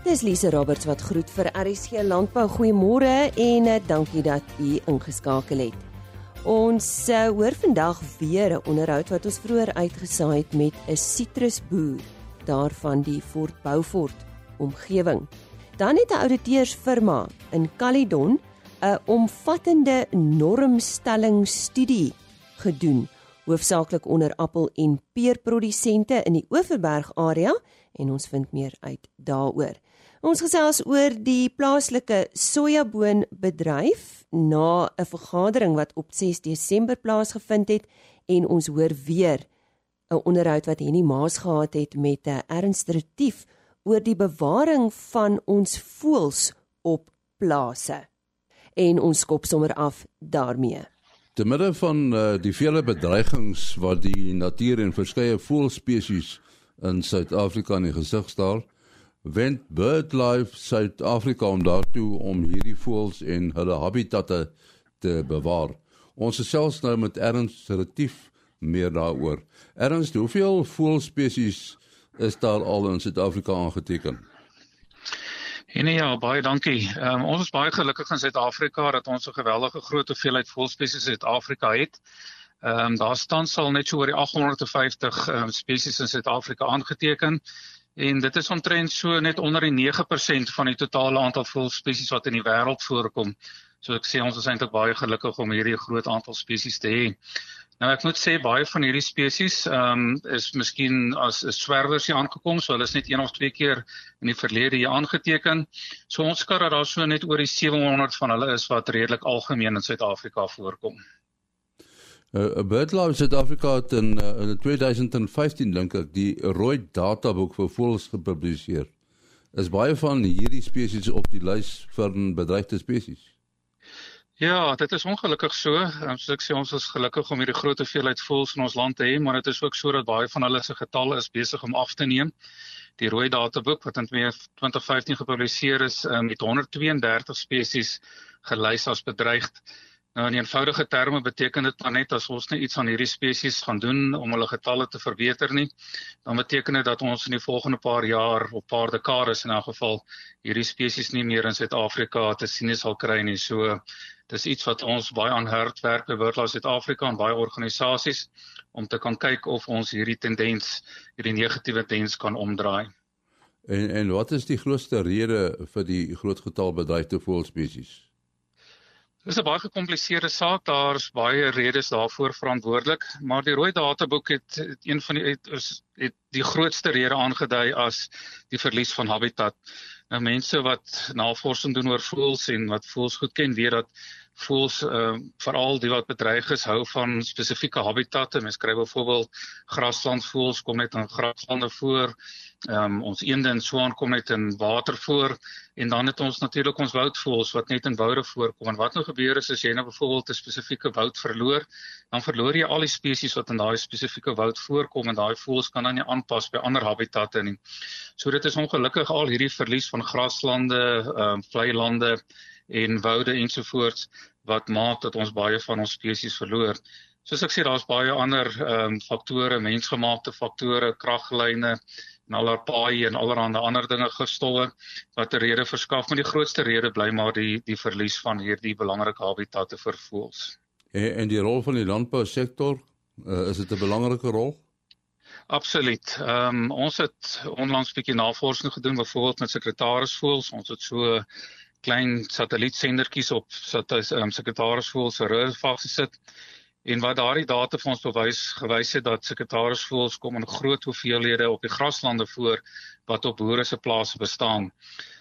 Dis Lise Roberts wat groet vir RSG Landbou. Goeiemôre en dankie dat u ingeskakel het. Ons hoor vandag weer 'n onderhoud wat ons vroeër uitgesaai het met 'n sitrusboer daarvan die Fort Beaufort omgewing. Dan het 'n ouditeursfirma in Caledon 'n omvattende normstellingstudie gedoen, hoofsaaklik onder appel- en peerprodusente in die Overberg area, en ons vind meer uit daaroor. Ons gesels oor die plaaslike sojaboonbedryf na 'n vergadering wat op 6 Desember plaasgevind het, en ons hoor weer 'n onderhoud wat Henny Maas gehad het met 'n Ernst Retief oor die bewaring van ons voëls op plase. En ons skop sommer af daarmee. Te midde van die vele bedreigings wat die natuur en verskeie voëlspesies in Suid-Afrika in die gesig staar, wend BirdLife Suid-Afrika om daartoe om hierdie voëls en hulle habitatte te bewaar. Ons gesels nou met Ernst Retief meer daaroor. Ernst, hoeveel voëlspesies is daar al in Suid-Afrika aangeteken? Ja, baie dankie. Ons is baie gelukkig in Suid-Afrika dat ons 'n geweldige groot hoeveelheid voëlspesies in Suid-Afrika het. Daar staan sal net so oor die 850 spesies in Suid-Afrika aangeteken. En dit is omtrent so net onder die 9% van die totale aantal voëlspesies wat in die wêreld voorkom. So ek sê ons is eintlik baie gelukkig om hierdie groot aantal spesies te hê. Nou ek moet sê baie van hierdie spesies is miskien as swerwers hier aangekom, so hulle is net 1 of 2 keer in die verlede hier aangeteken. So ons skat dat daar so net oor die 700 van hulle is wat redelik algemeen in Suid-Afrika voorkom. BirdLife Suid-Afrika het in 2015 dink ek die rooi databoek vir voëls gepubliseer. Is baie van hierdie spesies op die lys van bedreigde spesies? Ja, dit is ongelukkig so. Soos ek sê, ons is gelukkig om hierdie groot hoeveelheid voëls in ons land te hê, maar dit is ook so dat baie van hulle se getalle is besig om af te neem. Die rooi databoek wat in 2015 gepubliseer is, het 132 spesies gelys as bedreigd. Nou in eenvoudige terme beteken dit maar net as ons net iets aan hierdie spesies gaan doen om hulle getalle te verbeter nie, dan beteken dit dat ons in die volgende paar jaar, of paar dekades in elk geval, hierdie spesies nie meer in Suid-Afrika te sien sal kry nie. So dis iets wat ons baie aan hard werk by BirdLife Suid-Afrika en baie organisasies om te kan kyk of ons hierdie tendens, hierdie negatiewe tendens kan omdraai. En wat is die grootste rede vir die groot getal bedreigde voëlspesies? Dit is 'n baie gekompliseerde saak, daar is baie redes daarvoor verantwoordelik, maar die rooi databoek het die grootste rede aangedui as die verlies van habitat. Nou mense wat navorsing doen oor voëls en wat voëls goed ken, weet dat voëls, veral die wat bedreig is, hou van spesifieke habitatte. Mens kry byvoorbeeld graslandvoëls kom net in graslande voor. Ons eende en so aan kom net in water voor, en dan het ons natuurlik ons woudvoëls wat net in woude voorkom. En wat nou gebeur is, as jy nou byvoorbeeld 'n spesifieke woud verloor, dan verloor jy al die spesies wat in daai spesifieke woud voorkom, en daai voëls kan dan nie aanpas by ander habitatte nie. So dit is ongelukkig al hierdie verlies van graslande, vlei lande en woude ensovoorts wat maak dat ons baie van ons spesies verloor. Soos ek sê, daar's baie ander faktore, mensgemaakte faktore, kraglyne, en allerlei paaie en allerhande ander dinge, gifstowwe wat 'n rede verskaf, maar die grootste rede bly maar die verlies van hierdie belangrike habitatte vir voëls. En die rol van die landbousektor, is dit 'n belangrike rol? Absoluut. Ons het onlangs 'n bietjie navorsing gedoen, byvoorbeeld met sekretarisvoëls. Ons het so klein satellietsendertjies op sekretarisvoëls se rug vasgesit. En wat daardie data vir ons gewys het dat sekretarisvoëls kom in groot hoeveelhede op die graslande voor wat op boere se plase bestaan.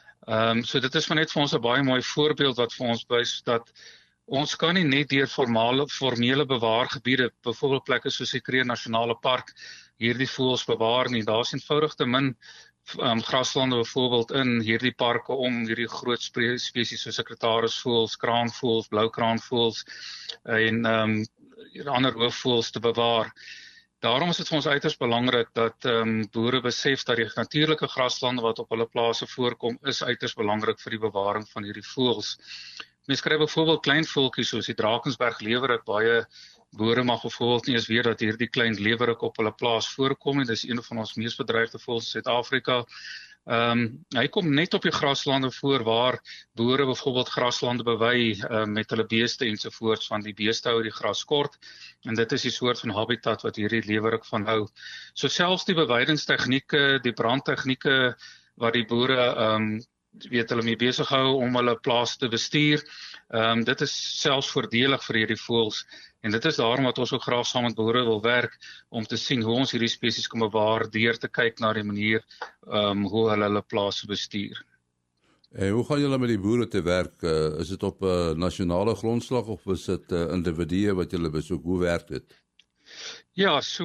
So dit is maar net vir ons 'n baie mooi voorbeeld wat vir ons wys dat ons kan nie net deur formele bewaargebiede, byvoorbeeld plekke soos die Kruger Nasionale Park, hierdie voëls bewaar nie. Daar's eenvoudig te min graslande byvoorbeeld in hierdie parke om hierdie groot spesies soos sekretarisvoëls, kraanvoëls, bloukraanvoëls en ander roofvoëls te bewaar. Daarom is dit vir ons uiters belangrik dat boere besef dat die natuurlike graslande wat op hulle plase voorkom is uiters belangrik vir die bewaring van hierdie voëls. Mens kry byvoorbeeld klein voeltjies soos die Drakensberg leeuwerik. Baie boere mag byvoorbeeld nie eens weet dat hierdie klein leeuwerik op hulle plaas voorkom en dis een van ons mees bedreigde voëls in Suid-Afrika. Hy kom net op die graslande voor waar boere byvoorbeeld graslande bewy met hulle beeste ensovoorts, want die beeste hou die gras kort en dit is die soort van habitat wat hierdie leeuwerik van hou. So selfs die bewydingstegnieke, die brandtegnieke wat die boere hulle mee besig hou om hulle plaas te bestuur, dit is selfs voordelig vir hierdie voëls. En dit is daarom wat ons ook graag saam met boere wil werk, om te sien hoe ons hierdie spesies kan bewaar, deur te kyk na die manier hoe hulle plase bestuur. En hoe gaan julle met die boere te werk? Is dit op 'n nasionale grondslag of is dit individue wat julle besoek? Hoe werk dit? Ja, so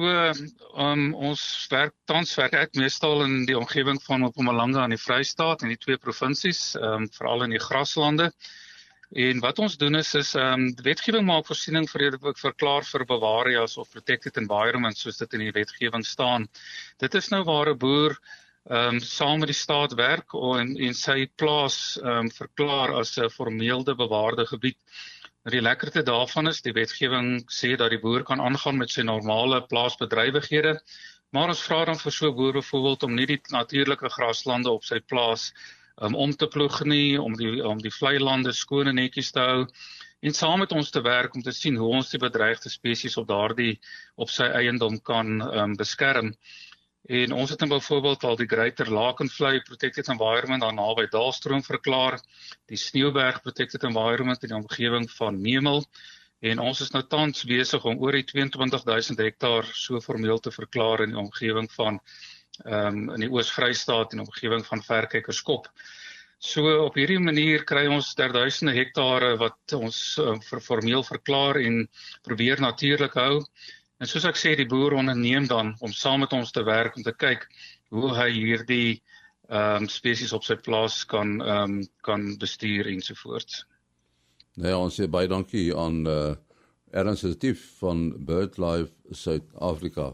ons tans werk ek meestal in die omgewing van Mpumalanga in die Vrystaat en die 2 provinsies, veral in die graslande. En wat ons doen is wetgewing maak voorsiening vir verklaar vir bewaarias of protected environment, soos dit in die wetgewing staan. Dit is nou waar 'n boer saam met die staat werk en sy plaas verklaar as 'n formeelde bewaarde gebied. Die lekkerte daarvan is, die wetgewing sê dat die boer kan aangaan met sy normale plaasbedrywighede, maar ons vra dan vir so 'n boer byvoorbeeld om nie die natuurlike graslande op sy plaas om te ploeg nie, om die vlei lande skoon en netjies te hou, en saam met ons te werk om te sien hoe ons die bedreigde spesies op sy eiendom kan beskerm. En ons het dan byvoorbeeld al die Greater Lakenvlei Protected Environment daar naby Daalstroom verklaar, die Sneeuberg Protected Environment in die omgewing van Memel, en ons is nou tans besig om oor die 22.000 hektaar so formeel te verklaar in die omgewing van in die Oos-Vrystaat en omgewing van Verkykerskop. So op hierdie manier kry ons duisende hektare wat ons formeel verklaar en probeer natuurlik hou. En soos ek sê, die boer onderneem dan om saam met ons te werk om te kyk hoe hy hierdie spesies op sy plaas kan bestuur ensovoorts. Nou ja, ons sê baie dankie aan Ernst Retief van BirdLife Suid-Afrika.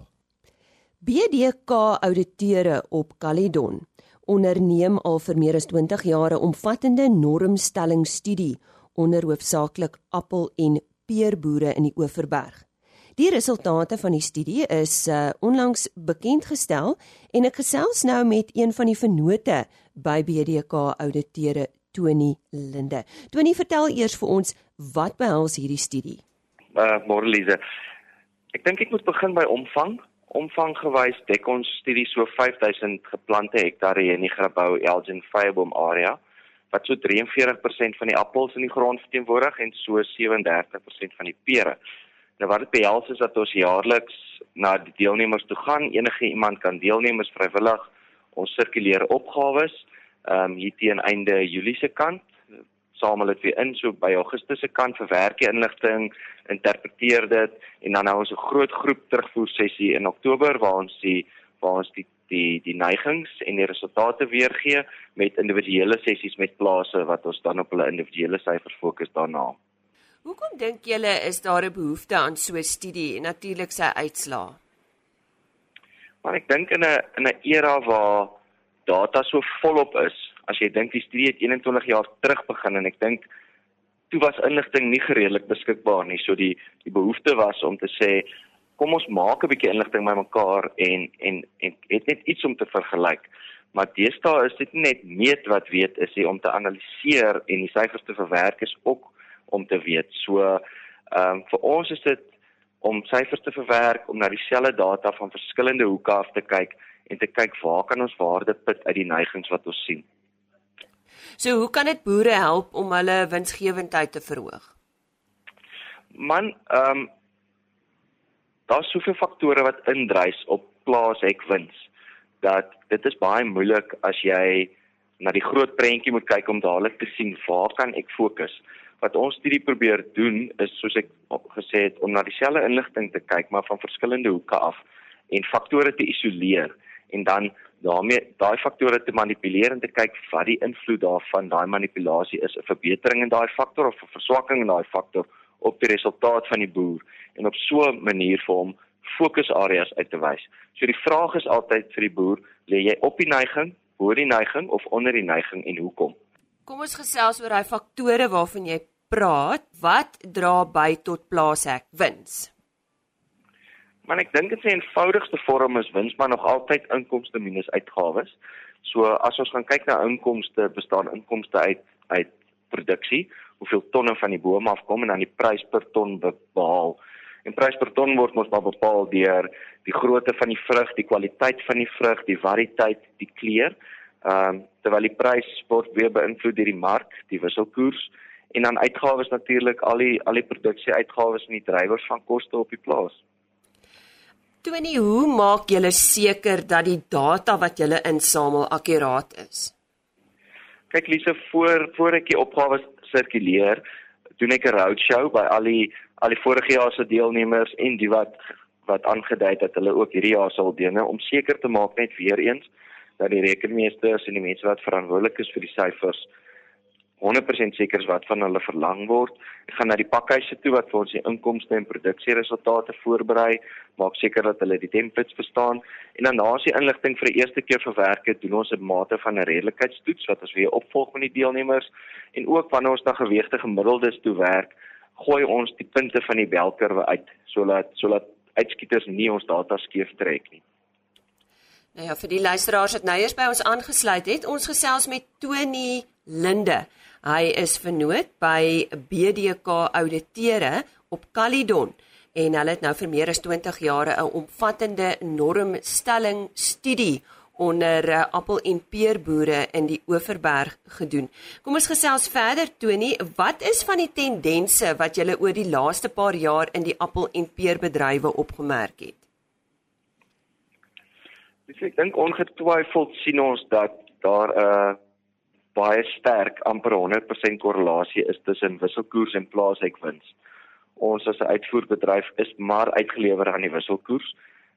BDK Ouditeure op Caledon onderneem al vir meer as 20 jare omvattende normstellingstudie onder hoofsaaklik appel- en peerboere in die Oeverberg. Die resultate van die studie is onlangs bekendgestel en ek gesels nou met een van die vennote by BDK Ouditeure, Tony Linde. Tony, vertel eers vir ons, wat behels hierdie studie? Môre Lise. Ek dink ek moet begin by omvang. Omvanggewys dek ons studie so 5000 geplante hektare in die Grabouw Elgin Vyeboom area, wat so 43% van die appels in die grond verteenwoordig en so 37% van die pere. Nou wat dit behels is dat ons jaarliks na die deelnemers toe gaan, enige iemand kan deelneem is vrywillig. Ons sirkuleer opgawes hier teen einde Julie se kant, samel dit weer in, so by Augustus se kant verwerk die inligting, interpreteer dit, en dan hou ons 'n groot groep terugvoer sessie in Oktober, waar ons die neigings en die resultate weergee, met individuele sessies met plase, wat ons dan op hulle individuele syfers fokus daarna. Hoekom dink julle is daar 'n behoefte aan so 'n studie en natuurlik sy uitslae? Maar ek dink in 'n era waar data so volop is, as jy dink die studie het 21 jaar terug begin, en ek dink toe was inligting nie gereedelik beskikbaar nie, so die behoefte was om te sê, kom ons maak 'n bietjie inligting by mekaar en het net iets om te vergelyk. Maar deesdae is dit nie net meet wat weet is, om te analiseer en die syfers te verwerk is ook om te weet. So vir ons is dit om syfers te verwerk, om na dieselfde data van verskillende hoeke af te kyk en te kyk waar kan ons waarde put uit die neigings wat ons sien. So hoe kan dit boere help om hulle winsgewendheid te verhoog? Man, daar's soveel faktore wat indrys op plaashekwins, dat dit is baie moeilik as jy na die groot prentjie moet kyk om dadelik te sien waar kan ek fokus. Wat ons studie probeer doen is, soos ek gesê het, om na dieselfde inligting te kyk, maar van verskillende hoeke af, en faktore te isoleer, en dan daarmee daai faktore te manipuleer en te kyk wat die invloed daarvan, daai manipulasie is, 'n verbetering in daai faktor of 'n verswakking in daai faktor op die resultaat van die boer, en op so 'n manier vir hom fokusareas uit te wys. So die vraag is altyd vir die boer, lê jy op die neiging, bo die neiging of onder die neiging en hoekom? Kom ons gesels oor daai faktore waarvan jy praat. Wat dra by tot plaashekwins? Maar ek dink dit se eenvoudigste vorm is wins maar nog altyd inkomste minus uitgawes. So as ons gaan kyk na inkomste, bestaan inkomste uit produksie, hoeveel tonne van die boom afkom en dan die prys per ton bepaal. En prys per ton word mos maar bepaal deur die grootte van die vrug, die kwaliteit van die vrug, die variëteit, die kleur. Terwyl die prys word weer beïnvloed deur die mark, die wisselkoers en dan uitgawes natuurlik al die produksie-uitgawes en die drywers van koste op die plaas. Tony, hoe maak julle seker dat die data wat julle insamel akkuraat is? Kyk Lise, voor ek die opgawes sirkuleer, doen ek 'n roadshow by al die vorige jaar se deelnemers en die wat aangedui het dat hulle ook hierdie jaar sal deelneem om seker te maak net weer eens dat die rekenmeesters en die mense wat verantwoordelik is vir die syfers 100% seker is wat van hulle verlang word. Ek gaan na die pakhuise toe wat vir ons die inkomste en produksieresultate voorberei, maak seker dat hulle die templates verstaan en dan as die inligting vir die eerste keer verwerk het, doen ons 'n mate van 'n redelikheidstoets wat ons weer opvolg met die deelnemers en ook wanneer ons na geweegde gemiddeldes toe werk, gooi ons die punte van die belkurwe uit sodat uitskieters nie ons data skeef trek nie. Nou ja, vir die luisteraars wat nou eers by ons aangesluit het, ons gesels met Tony Linde. Hy is vernoot by BDK Auditeure op Caledon en hulle het nou vir meer as 20 jare 'n omvattende normstelling studie onder appel- en peerboere in die Oeverberg gedoen. Kom ons gesels verder, Tony, wat is van die tendense wat julle oor die laaste paar jaar in die appel- en peerbedrywe opgemerk het? Ek dink ongetwyfeld sien ons dat daar baie sterk, amper 100% korrelasie is tussen wisselkoers en plaaseikwins. Ons as 'n uitvoerbedryf is maar uitgelewer aan die wisselkoers.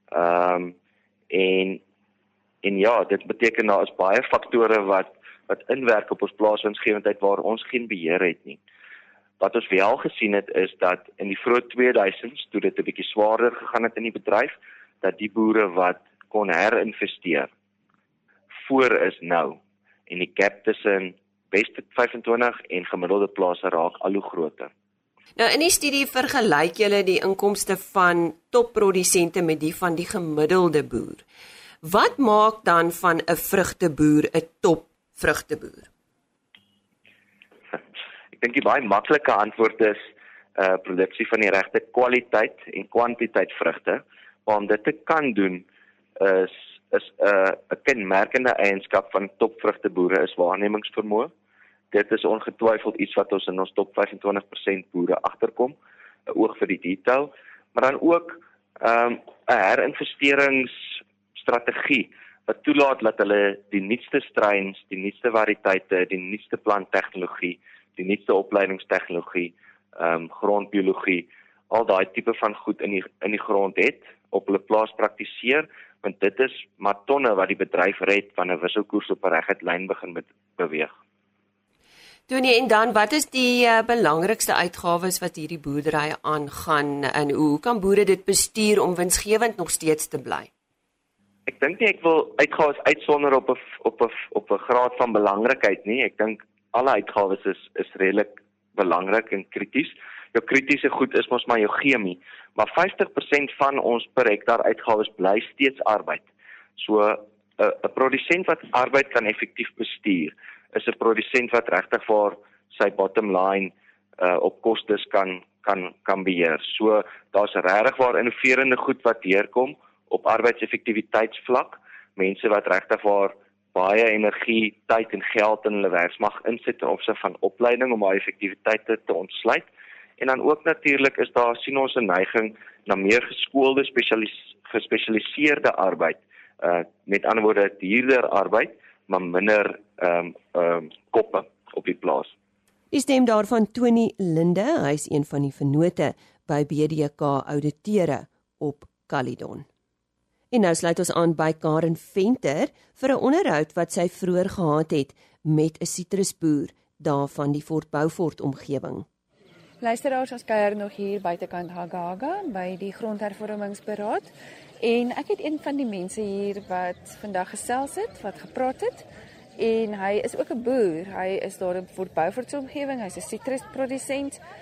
En ja, dit beteken daar is baie faktore wat inwerk op ons plaaswinsgewendheid waar ons geen beheer het nie. Wat ons wel gesien het is dat in die vroeë 2000s, toe dit 'n bietjie swaarder gegaan het in die bedryf, dat die boere wat kon herinvesteer voor is nou. En die gap tussen beste 25 en gemiddelde plase raak al hoe groter. Nou in die studie vergelyk julle die inkomste van topprodusente met die van die gemiddelde boer. Wat maak dan van 'n vrugteboer 'n top vrugteboer? Ek dink die baie maklike antwoord is produksie van die regte kwaliteit en kwantiteit vrugte. Maar om dit te kan doen is 'n kenmerkende eienskap van topvrugteboere is waarnemingsvermoë. Dit is ongetwyfeld iets wat ons in ons top 25% boere agterkom, 'n oog vir die detail, maar dan ook 'n herinvesteringsstrategie wat toelaat dat hulle die nuutste strains, die nuutste variëteite, die nuutste planttegnologie, die nuutste opleidingstegnologie, grondbiologie, al daai tipe van goed in die grond het, op hulle plaas praktiseer, want dit is maar tonne wat die bedryf red van 'n wisselkoers op 'n reguit lyn begin beweeg. Tony, en dan wat is die belangrikste uitgawes wat hierdie boerdery aangaan en hoe kan boere dit bestuur om winsgewend nog steeds te bly? Ek dink nie ek wil uitgawes uitsonder op 'n graad van belangrikheid nie. Ek dink alle uitgawes is redelik belangrik en krities. Jou kritiese goed is mos maar jou chemie, maar 50% van ons per hektaar uitgawes bly steeds arbeid. So 'n produsent wat arbeid kan effektief bestuur, is 'n produsent wat regtig vir sy bottom line op kostes kan beheer. So daar's regtig waar innoverende goed wat deurkom op arbeidseffektiwiteitsvlak, mense wat regtig waar baie energie, tyd en geld in hulle werksmag insit ten opsigte van opleiding om daai effektiwiteite te ontsluit. En dan ook natuurlik is daar sien ons 'n neiging na meer geskoolde gespesialiseerde arbeid. Met ander woorde duurder arbeid, maar minder koppe op die plaas. Die stem daarvan Tony Linde, hy is een van die vennote by BDK Auditeure op Caledon. En nou sluit ons aan by Karen Venter vir 'n onderhoud wat sy vroeër gehad het met 'n sitrusboer daar van die Fort Beaufort omgewing. Luisteraars, ons kuier nog hier buitekant Hagaga by die grondhervormingsberaad en ek het een van die mense hier wat vandag gesels het, wat gepraat het en hy is ook 'n boer. Hy is daar in Fort Beaufort se omgewing, hy's 'n sitrusprodusent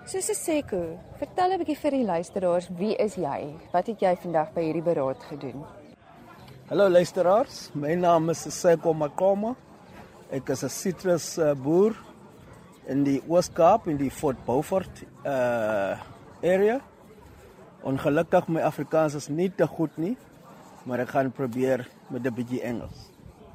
So Siseko, vertel 'n bietjie vir die luisteraars, wie is jy? Wat het jy vandag by hierdie beraad gedoen? Hallo luisteraars, my naam is Siseko Makoma. Ek is 'n citrus boer in die Oos-Kaap in die Fort Beaufort area. Ongelukkig my Afrikaans is nie te goed nie, maar ek gaan probeer met 'n bietjie Engels.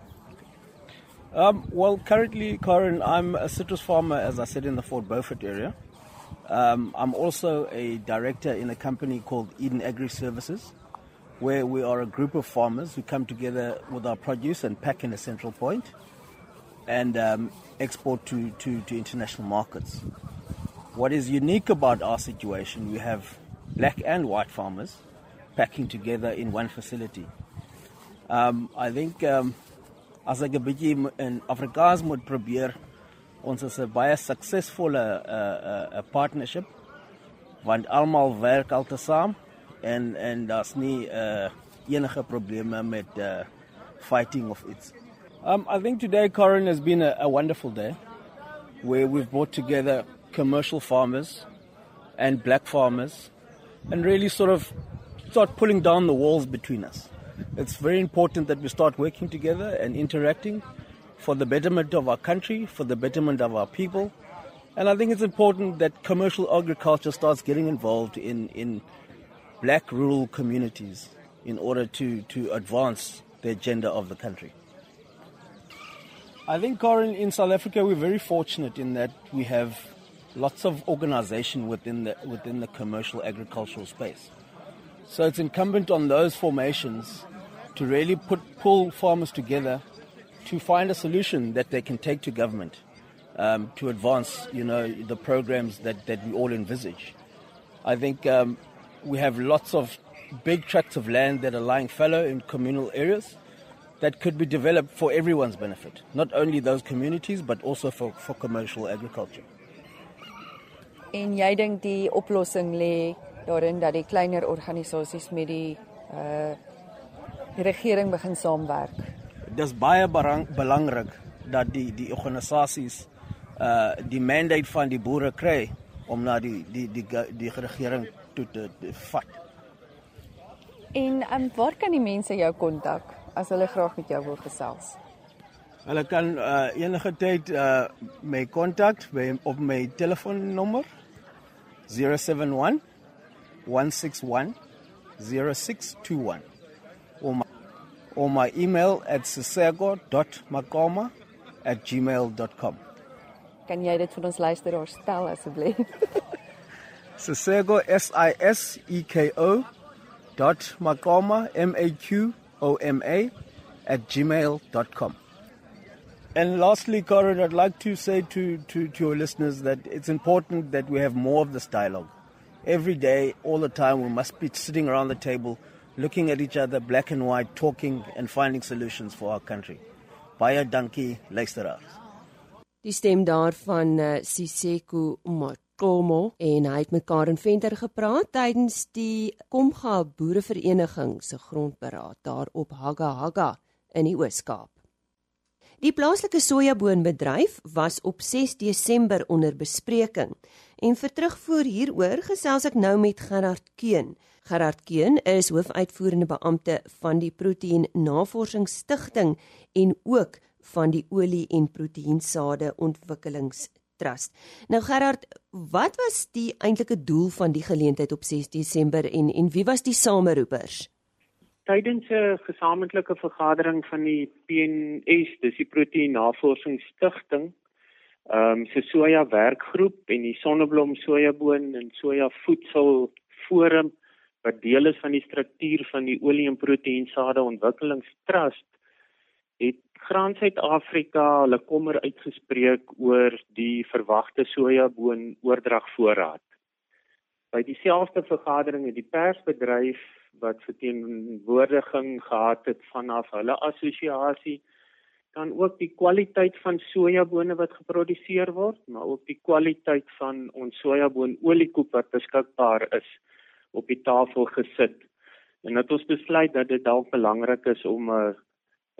Well, currently, Karen, I'm a citrus farmer, as I said, in the Fort Beaufort area. I'm also a director in a company called Eden Agri Services, where we are a group of farmers who come together with our produce and pack in a central point and export to international markets. What is unique about our situation, we have black and white farmers packing together in one facility. I think as ek 'n bietjie in Afrikaans moet probeer, ons is 'n baie suksesvolle partnership, want almal werk altyd saam en daar's nie enige probleme met fighting of it. I think today, Corin, has been a wonderful day where we've brought together commercial farmers and black farmers and really sort of start pulling down the walls between us. It's very important that we start working together and interacting for the betterment of our country, for the betterment of our people. And I think it's important that commercial agriculture starts getting involved in black rural communities in order to advance the agenda of the country. I think, Corin, in South Africa, we're very fortunate in that we have lots of organization within the commercial agricultural space. So it's incumbent on those formations to really pull farmers together to find a solution that they can take to government to advance, the programs that we all envisage. I think we have lots of big tracts of land that are lying fallow in communal areas that could be developed for everyone's benefit, not only those communities, but also for commercial agriculture. En jy dink die oplossing lê daarin dat die kleiner organisasies met die regering begin saamwerk? Dis baie belangrik dat die organisasies die mandate van die boere kry om na die regering toe te vat. En waar kan die mense jou kontak as hulle graag met jou wil gesels? Hulle kan enige tyd my kontak op my telefoonnommer 071 161 0621 or my email at siseko.makoma@gmail.com. Kan jy dit vir ons luisteraars stel asseblief? Siseko SISEKO.makoma MAQOMA@gmail.com. And lastly, Corin, I'd like to say to your listeners that it's important that we have more of this dialogue. Every day, all the time, we must be sitting around the table, looking at each other, black and white, talking and finding solutions for our country. Baie dankie, luisteraars. Die stem daarvan Siseko Makoma en hy het met Karen Venter gepraat tydens die Komga Boerevereniging se grondberaad daar op Haga Haga in die Oos-Kaap. Die plaaslike sojaboonbedryf was op 6 Desember onder bespreking en vir terugvoer hieroor gesels ek nou met Gerard Keun. Gerard Keun is hoofuitvoerende beampte van die Proteïen Navorsingsstigting en ook van die Olie- en Proteïensade Ontwikkelingstrust. Nou Gerard, wat was die eintlike doel van die geleentheid op 6 Desember en wie was die sameroepers? Tydens 'n gesamentlike vergadering van die PNS, dis die Proteïen Navorsingsstigting, se soja werkgroep en die Sonneblom Sojaboon en Soja Voedsel Forum wat deel is van die struktuur van die Olie- en Proteïensade Ontwikkelingstrust, het Graan Suid-Afrika hulle kommer uitgespreek oor die verwagte sojaboon oordragvoorraad. By dieselfde vergadering het die persbedryf wat verteenwoordiging gehad het vanaf hulle assosiasie, dan ook die kwaliteit van sojabone wat geproduseer word, maar ook die kwaliteit van ons sojaboonoliekoek wat beskikbaar is, op die tafel gesit. En dat ons besluit dat dit dalk belangrik is om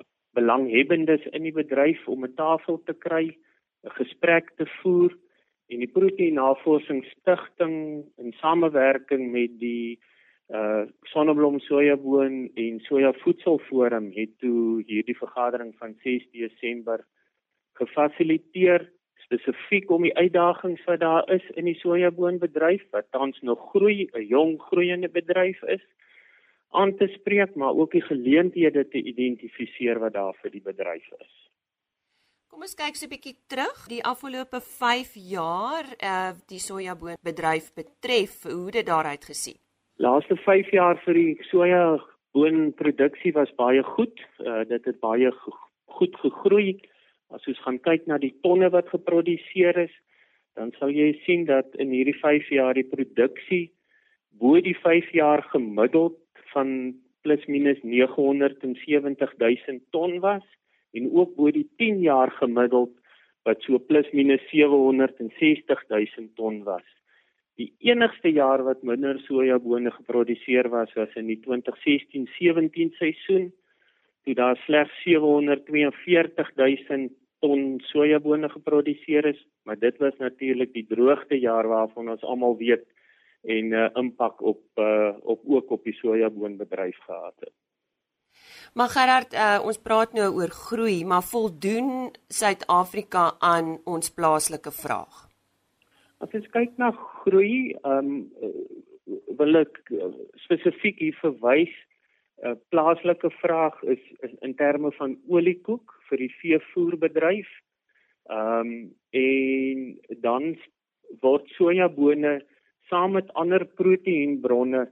belanghebbendes in die bedryf om 'n tafel te kry, 'n gesprek te voer En die Proteïennavorsingsstichting in samewerking met die Sonneblom Sojaboon en Soja Voedselforum het toe hierdie vergadering van 6 Desember gefasiliteer, spesifiek om die uitdagings wat daar is in die sojaboonbedryf, wat tans nog groei, 'n jong groeiende bedryf is, aan te spreek, maar ook die geleenthede te identifiseer wat daar vir die bedryf is. Kom ons kyk so 'n bietjie terug, die afgelope 5 jaar die sojaboonbedryf betref, hoe dit daaruit gesien. Laaste 5 jaar vir die sojaboonproduksie was baie goed. Dit het baie goed gegroei. As ons gaan kyk na die tonne wat geproduseer is, dan sal jy sien dat in hierdie 5 jaar die produksie bo die 5 jaar gemiddeld van plus minus 970.000 ton was en ook bo die 10 jaar gemiddeld wat so plus minus 760.000 ton was. Die enigste jaar wat minder sojabone geproduseer was in die 2016-17 seisoen, toe daar slegs 742.000 ton sojabone geproduseer is, maar dit was natuurlik die droogte jaar waarvan ons almal weet en impak ook op die sojaboonbedryf gehad het. Maar Gerard, ons praat nou oor groei, maar voldoen Suid-Afrika aan ons plaaslike vraag? As ons kyk na groei, wil ek spesifiek hier verwys, plaaslike vraag is in terme van oliekoek vir die veevoerbedryf, en dan word sojabone saam met ander proteïenbronne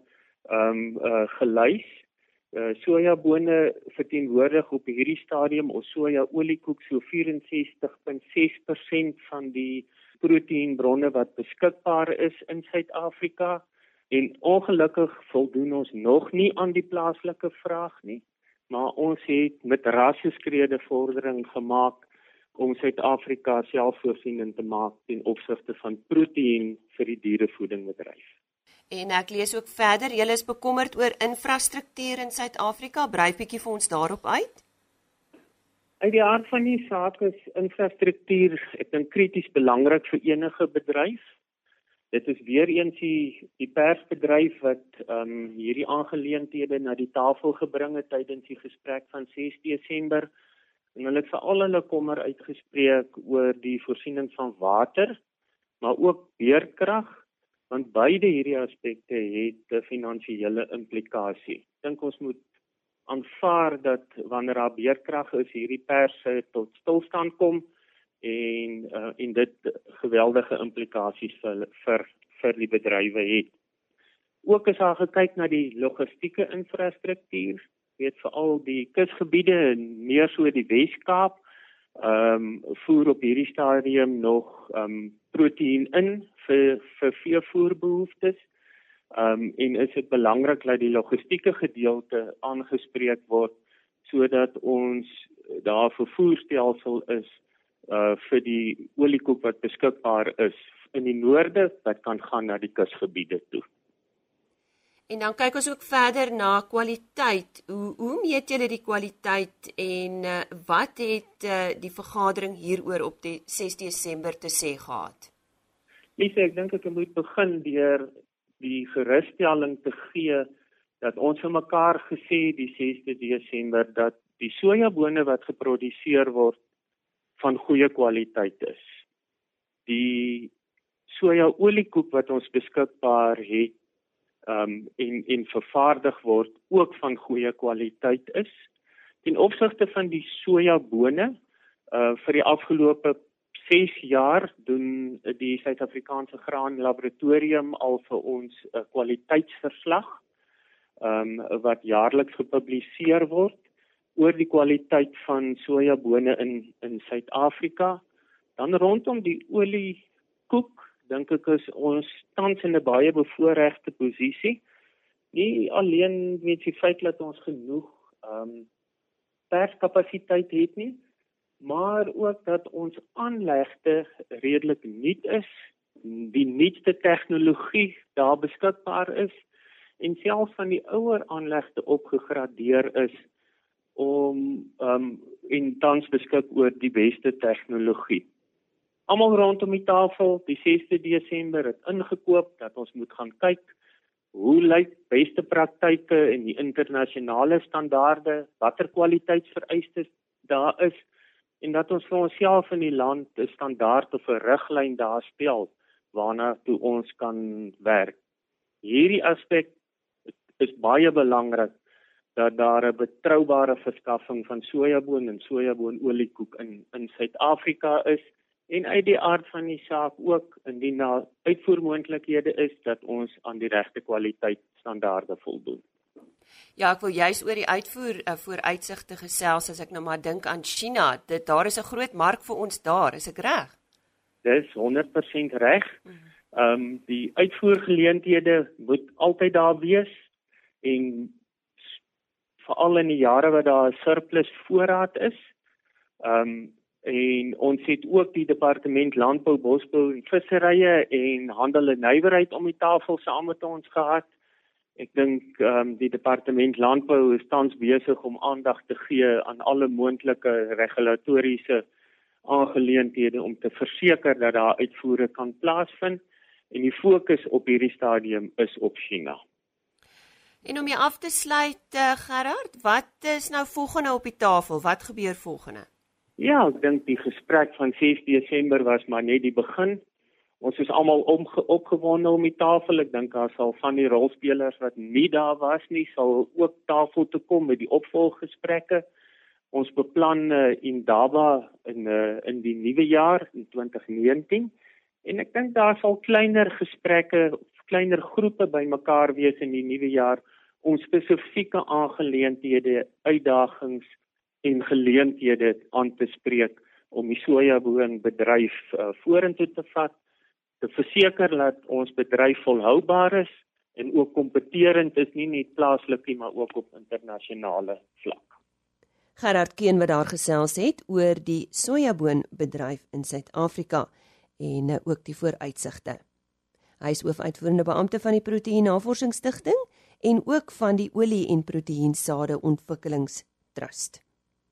gelys. Sojabone verteenwoordig op hierdie stadium of soja oliekoek so 64.6% van die proteïenbronne wat beskikbaar is in Suid-Afrika. En ongelukkig voldoen ons nog nie aan die plaaslike vraag nie, maar ons het met rasseskrede vordering gemaak om Suid-Afrika selfvoorsienend te maak ten opsigte van proteïen vir die dierevoedingbedryf. En ek lees ook verder, julle is bekommerd oor infrastruktuur in Suid-Afrika, brei bietjie vir ons daarop uit. Uit die aard van die saak is infrastruktuur, ek dink krities belangrik vir enige bedryf. Dit is weer eens die persbedryf wat hierdie aangeleenthede na die tafel gebring het tydens die gesprek van 6 Desember. En hulle het veral hulle kommer uitgespreek oor die voorsiening van water, maar ook beerkrag, want beide hierdie aspekte het 'n finansiële implikasie. Ek dink ons moet aanvaar dat wanneer daar beerkrag is, hierdie perse tot stilstand kom en dit geweldige implikasies vir die bedrywe het. Ook is daar gekyk na die logistieke infrastruktuur, weet veral die kusgebiede en meer so die Wes-Kaap, voer op hierdie stadium nog proteïen in vir veevoerbehoeftes. En is dit belangrik dat die logistieke gedeelte aangespreek word sodat ons daar vervoerstelsel is vir die oliekoek wat beskikbaar is in die noorde wat kan gaan na die kusgebiede toe. En dan kyk ons ook verder na kwaliteit. Hoe meet julle die kwaliteit en wat het die vergadering hieroor op die 6 Desember te sê gehad? Lise, ek dink ek moet begin deur die gerusstelling te gee dat ons vir mekaar gesê die 6 Desember dat die sojabone wat geproduseer word van goeie kwaliteit is. Die soja oliekoek wat ons beskikbaar het en vervaardig word ook van goeie kwaliteit is. Ten opsigte van die sojabone vir die afgelope 6 jaar doen die Suid-Afrikaanse Graan Laboratorium al vir ons 'n kwaliteitsverslag wat jaarliks gepubliseer word oor die kwaliteit van sojabone in Suid-Afrika. Dan rondom die oliekoek, dink ek is ons tans in 'n baie bevoorregte posisie. Nie alleen met die feit dat ons genoeg perskapasiteit het nie, maar ook dat ons aanlegte redelik nuut is, die nuutste tegnologie daar beskikbaar is en selfs van die ouer aanlegte opgegradeer is om en tans beskik oor die beste tegnologie. almal rondom die tafel die 6de Desember het ingekoop dat ons moet gaan kyk hoe lyk beste praktyke en die internasionale standaarde, watter kwaliteitsvereistes daar is en dat ons vir onsself in die land 'n standaard of 'n riglyn daar stel waarna toe ons kan werk. Hierdie aspek is baie belangrik dat daar 'n betroubare verskaffing van sojaboon en sojaboonoliekoek in Suid-Afrika is en uit die aard van die saak ook indien daar uitvoermoontlikhede is dat ons aan die regte kwaliteitsstandaarde voldoen. Ja, ek wil juist oor die uitvoer vooruitsigte gesels as ek nou maar dink aan China. Daar is 'n groot mark vir ons daar, is ek reg? Dis 100% reg. Die uitvoergeleenthede moet altyd daar wees en veral in die jare wat daar 'n surplus voorraad is. En ons het ook die departement landbou, bosbou en visserye en handel en nywerheid om die tafel saam met ons gehad. Ek dink die departement landbou is tans besig om aandag te gee aan alle moontlike regulatoriese aangeleenthede om te verseker dat daar uitvoere kan plaasvind en die fokus op hierdie stadium is op China. En om jy af te sluit, Gerard, wat is nou volgende op die tafel? Wat gebeur volgende? Ja, ek dink die gesprek van 6 Desember was maar net die begin. Ons is almal opgewonde om die tafel. Ek dink daar sal van die rolspelers wat nie daar was nie, sal ook tafel toe kom met die opvolggesprekke. Ons beplan Indaba in die nuwe jaar in 2019 en ek dink daar sal kleiner gesprekke, kleiner groepe bymekaar wees in die nuwe jaar om spesifieke aangeleenthede, uitdagings en geleenthede aan te spreek om die sojaboonbedryf vorentoe te vat, te verseker dat ons bedryf volhoubaar is en ook kompeterend is nie net plaaslik nie, maar ook op internasionale vlak. Gerard Keen wat daar gesels het oor die sojaboonbedryf in Suid-Afrika en ook die vooruitsigte. Hy is hoofuitvoerende beampte van die Proteïen Navorsingsstigting en ook van die Olie- en Proteïensade Ontwikkelingstrust.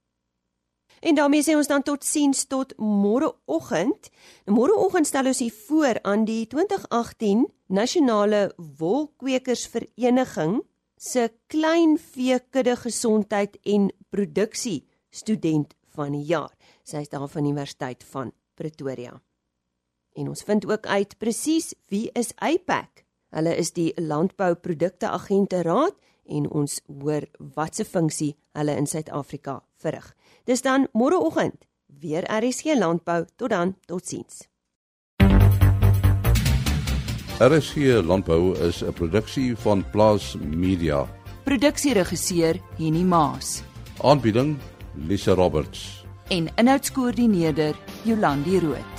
En daarmee sê ons dan totsiens tot môreoggend. Môreoggend stel ons hier voor aan die 2018 Nasionale Wolkwekersvereniging se kleinveekudde gesondheid en produksie student van die jaar. Sy is daar van die Universiteit van Pretoria. En ons vind ook uit presies wie is APAC. Hulle is die Landbouprodukte Agente Raad en ons hoor wat se funksie hulle in Suid-Afrika verrig. Dis dan môreoggend weer RSG Landbou. Tot dan, totsiens. RSG Landbou is 'n produksie van Plaas Media. Produksieregisseur Henny Maas. Aanbieding Lisa Roberts. En inhoudskoördineerder Jolandi Root.